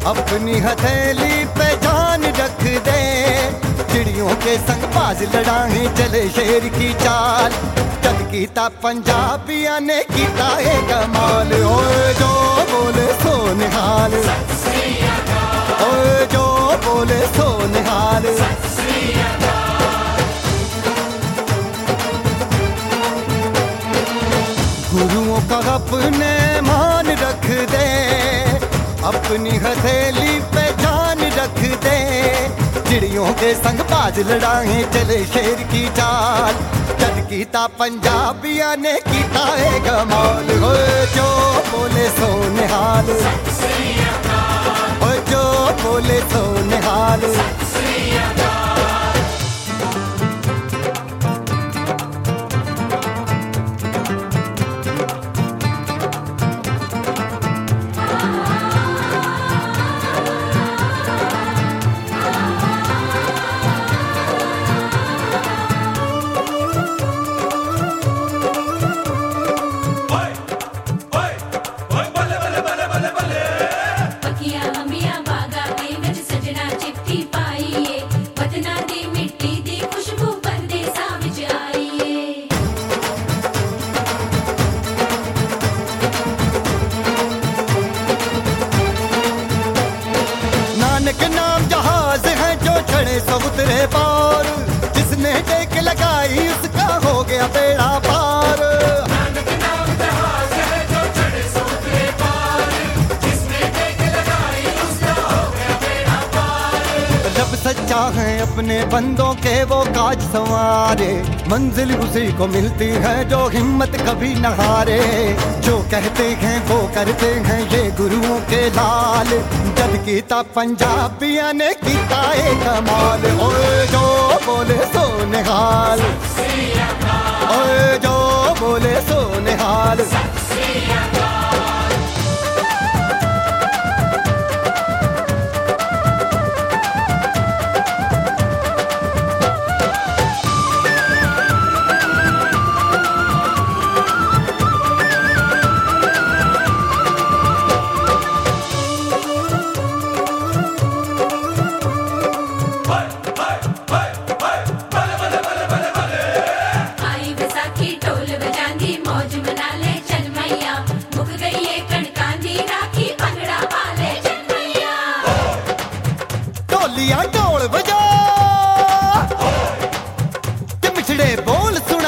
अपनी हथेली पे जान रख दे, चिड़ियों के संग बाज लड़ाए चले शेर की चाल। जद कीता पंजाबिया ने कीता है कमाल। ओए जो बोले सो निहाल, ओए जो बोले सो निहाल। गुरुओं का अपने मान रख दे, अपनी हथेली पे जान रख दे, चिड़ियों के संग बाज लड़ाए चले शेर की चाल। जद कीता पंजाबिया ने कीता है कमाल। हो जो बोले सो निहाल, हो जो बोले सो निहाल। सब उतरे पार, जिसने टेक लगाई उसका हो गया बेड़ा पार। नानक नाम जहाज है जो चढ़े सब उतरे पार, जिसने टेक लगाई उसका हो गया बेड़ा पार। रब सच्चा है अपने बंदों के वो काज संवारे, मंजिल उसी को मिलती है जो हिम्मत कभी न हारे। जो कहते हैं वो करते हैं ये गुरुओं के लाल। जद कीता पंजाबिया ने कीता है कमाल। ओए जो बोले सो निहाल, ओए जो बोले सो निहाल। ढोल बजा ते मिठड़े बोल सुना,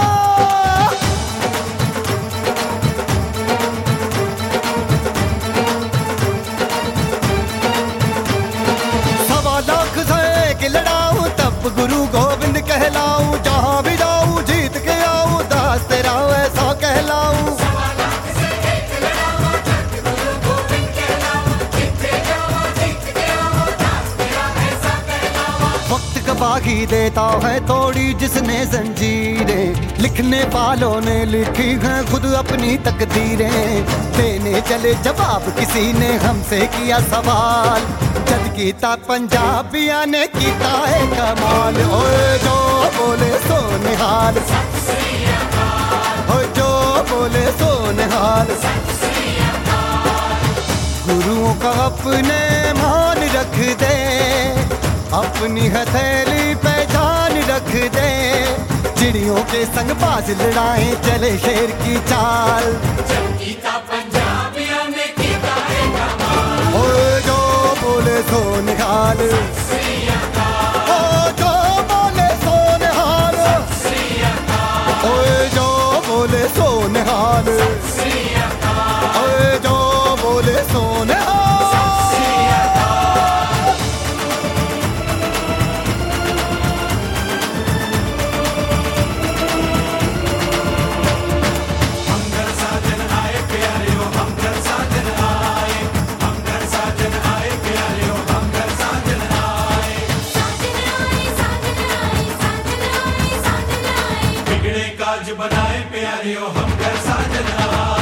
सवा लाख से के लड़ाऊं तब गुरु गोविंद कहलाऊं। जहां भी जाऊं जीत के आऊं, दास तेरा ऐसा कहलाऊं। बागी देता है तोड़ी जिसने जंजीरें, लिखने वालों ने लिखी हैं खुद अपनी तकदीरें। देने चले जवाब किसी ने हमसे किया सवाल, जद कीता पंजाबिया ने कीता है कमाल। ओए जो बोले सो निहाल, ओए जो बोले सो निहाल। गुरुओं का अपने मान रख दे, अपनी हथेली पे जान रख दे, चिड़ियों के संग बाज लड़ाए चले शेर की चाल। जब कीता पंजाबिया ने कीता है कमाल। ओए जो बोले सो निहाल, ओ जो बोले सो निहाल, ओए जो बोले सो निहाल, ओए जो बोले सो निहाल। बनाए प्यारियों हम घर साजन आए।